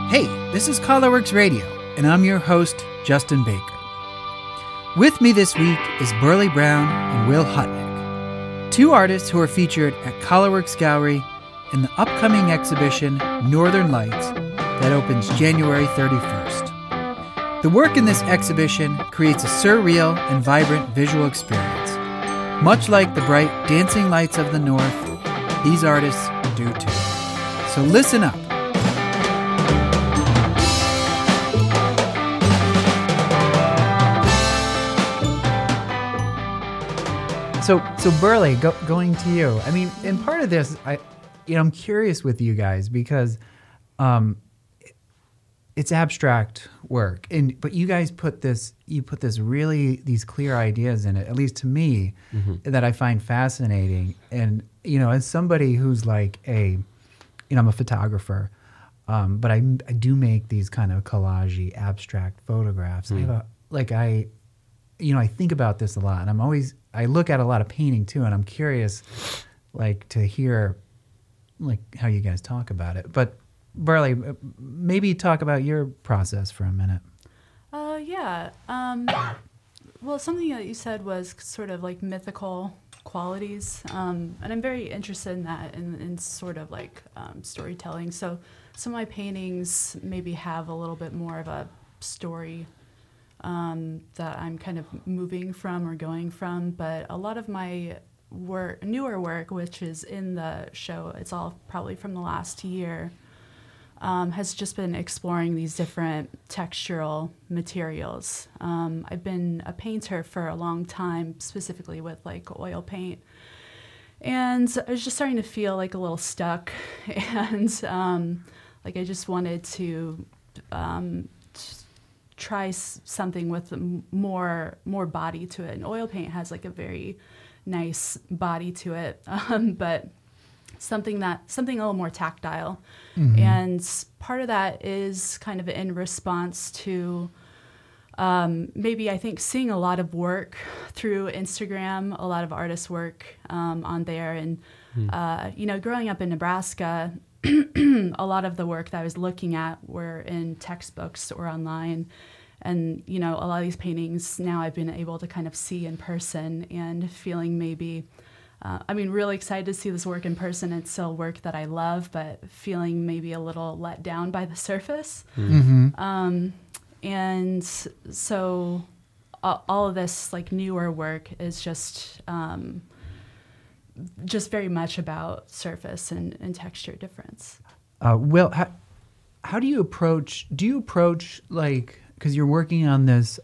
Hey, this is ColorWorks Radio, and I'm your host, Justin Baker. With me this week is Burley Brown and Will Hutnick, two artists who are featured at ColorWorks Gallery in the upcoming exhibition Northern Lights that opens January 31st. The work in this exhibition creates a surreal and vibrant visual experience. Much like the bright dancing lights of the North, these artists do too. So listen up. So Burley, going to you. I mean, and part of this, I'm curious with you guys because it's abstract work, but you guys put this these clear ideas in it, at least to me, that I find fascinating. And as somebody who's like I'm a photographer, but I do make these kind of collage-y, abstract photographs. I think about this a lot, and I look at a lot of painting too, and I'm curious, to hear, how you guys talk about it. But Burley, maybe talk about your process for a minute. Yeah. Well, something that you said was sort of like mythical qualities, and I'm very interested in that, in sort of storytelling. So some of my paintings maybe have a little bit more of a story that I'm kind of moving from or going from, but a lot of my newer work, which is in the show, it's all probably from the last year, has just been exploring these different textural materials. I've been a painter for a long time, specifically with oil paint, and I was just starting to feel a little stuck, and I just wanted to try something with more body to it. And oil paint has a very nice body to it, but something a little more tactile. Mm-hmm. And part of that is kind of in response to maybe I think seeing a lot of work through Instagram, a lot of artists' work on there. And, growing up in Nebraska, a lot of the work that I was looking at were in textbooks or online. And, a lot of these paintings now I've been able to kind of see in person, and feeling maybe, really excited to see this work in person. It's still work that I love, but feeling maybe a little let down by the surface. Mm-hmm. And so all of this newer work is just very much about surface and texture difference. Will, how do you approach because you're working on this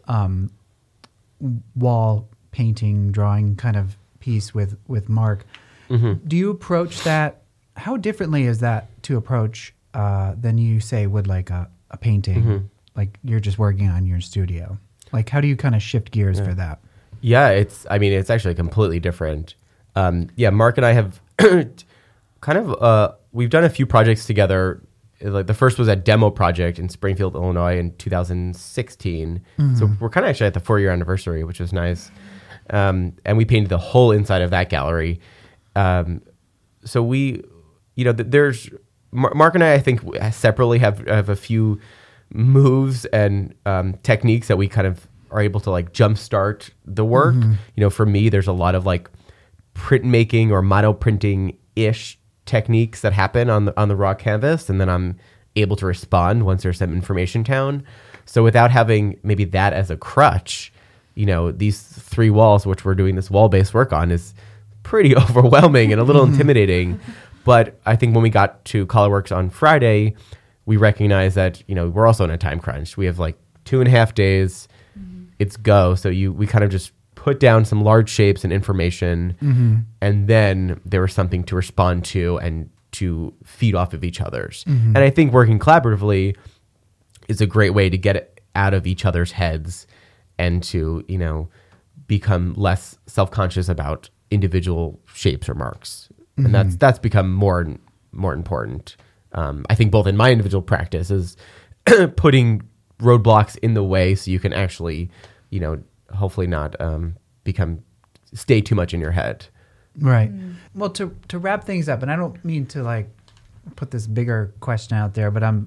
wall painting, drawing kind of piece with Mark. Mm-hmm. Do you approach that, how differently is that to approach than you say would a painting? Mm-hmm. You're just working on your studio. How do you kind of shift gears for that? Yeah, it's actually completely different. Mark and I have kind of, we've done a few projects together. The first was a demo project in Springfield, Illinois in 2016. Mm-hmm. So we're kind of actually at the 4-year anniversary, which was nice. And we painted the whole inside of that gallery. So we, there's, Mark and I think separately have a few moves and techniques that we kind of are able to jumpstart the work. Mm-hmm. For me, there's a lot of printmaking or model printing-ish techniques that happen on the raw canvas, and then I'm able to respond once there's some information down. So without having maybe that as a crutch, these 3 walls, which we're doing this wall-based work on, is pretty overwhelming and a little intimidating. But I think when we got to ColorWorks on Friday, we recognized that we're also in a time crunch. We have 2.5 days. Mm-hmm. It's go. So we kind of just put down some large shapes and information, mm-hmm. and then there was something to respond to and to feed off of each other's. Mm-hmm. And I think working collaboratively is a great way to get it out of each other's heads and to, become less self-conscious about individual shapes or marks. Mm-hmm. And that's become more important. I think both in my individual practice is putting roadblocks in the way so you can actually, hopefully not stay too much in your head. Right. Well, to wrap things up, and I don't mean to put this bigger question out there, but I'm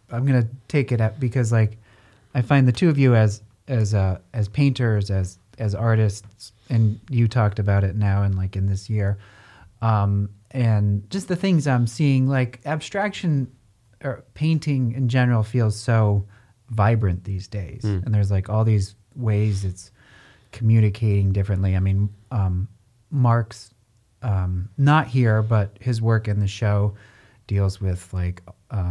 I'm gonna take it at, because like I find the two of you as painters, as artists, and you talked about it now and like in this year, and just the things I'm seeing, like abstraction or painting in general feels so vibrant these days, and there's like all these ways it's communicating differently. I mean, Mark's not here, but his work in the show deals with like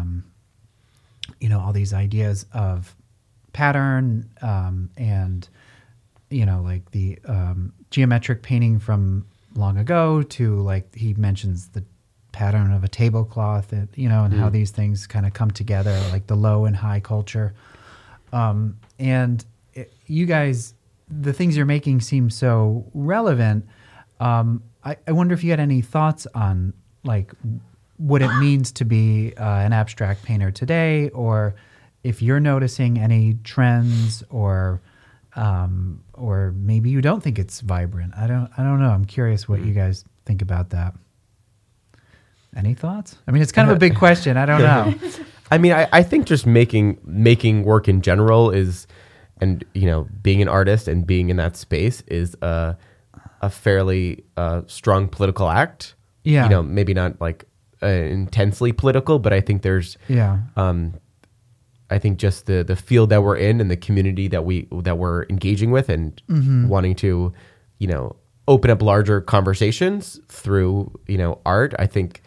all these ideas of pattern, and like the geometric painting from long ago to like he mentions the pattern of a tablecloth, and how these things kind of come together, like the low and high culture. You guys, the things you're making seem so relevant. I wonder if you had any thoughts on like what it means to be an abstract painter today, or if you're noticing any trends, or maybe you don't think it's vibrant. I don't know. I'm curious what you guys think about that. Any thoughts? I mean, it's kind of a big question. I don't know. I mean, I think just making work in general is, and being an artist and being in that space is a fairly strong political act. Yeah. Maybe not like intensely political, but I think there's I think just the field that we're in and the community that we're engaging with, and wanting to open up larger conversations through art. I think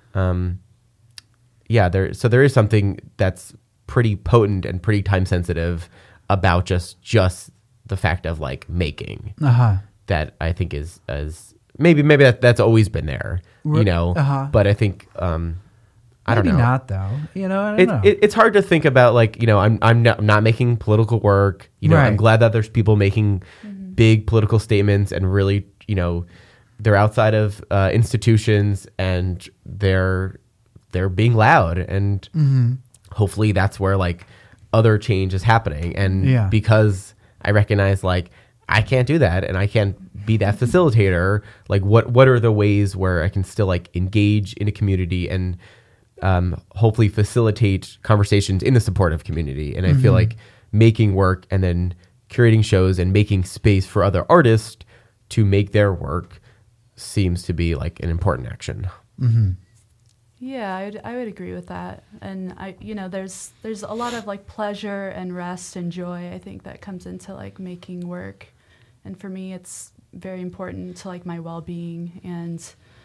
there is something that's pretty potent and pretty time sensitive about just the fact of like making that I think is maybe that's always been there, but I think I don't know. Maybe not though. I don't know. It's hard to think about like I'm not making political work. Right. I'm glad that there's people making big political statements and really they're outside of institutions and they're being loud, and hopefully that's where like other change is happening. And because I recognize like I can't do that and I can't be that facilitator, like what are the ways where I can still like engage in a community and hopefully facilitate conversations in the supportive community. And I feel like making work and then curating shows and making space for other artists to make their work seems to be like an important action. Yeah, I would agree with that. And there's a lot of like pleasure and rest and joy, I think, that comes into like making work. And for me, it's very important to like my well-being, and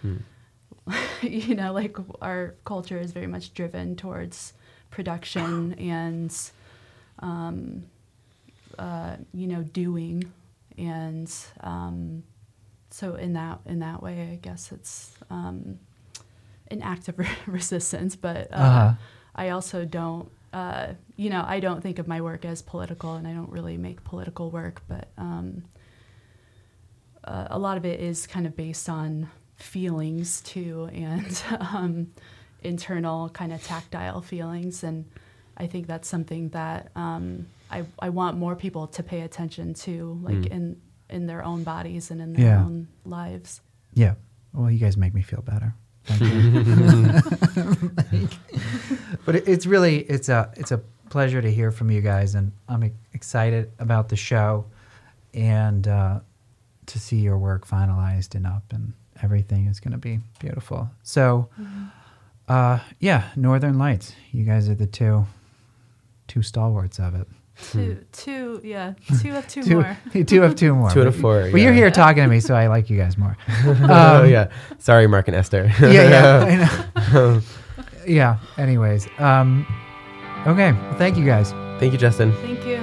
like our culture is very much driven towards production and doing, and so in that way, I guess it's an act of resistance. But I also don't I don't think of my work as political, and I don't really make political work, but a lot of it is kind of based on feelings too, and internal kind of tactile feelings. And I think that's something that I want more people to pay attention to, like in their own bodies and in their own lives. Yeah. Well, you guys make me feel better. Thank you. But it's a pleasure to hear from you guys, and I'm excited about the show and to see your work finalized and up, and everything is going to be beautiful. So, Northern Lights. You guys are the two stalwarts of it. Two of two more. Two of two more. 2 out of 4. Well, you're here talking to me, so I like you guys more. Sorry, Mark and Esther. I know. Yeah. Anyways, okay. Well, thank you guys. Thank you, Justin. Thank you.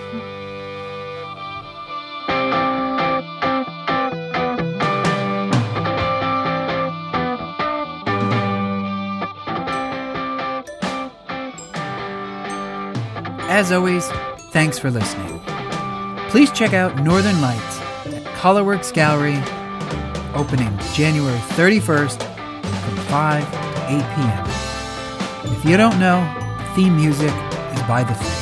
As always, thanks for listening. Please check out Northern Lights at Colorworks Gallery, opening January 31st from 5 to 8 p.m. And if you don't know, the theme music is by The Thing.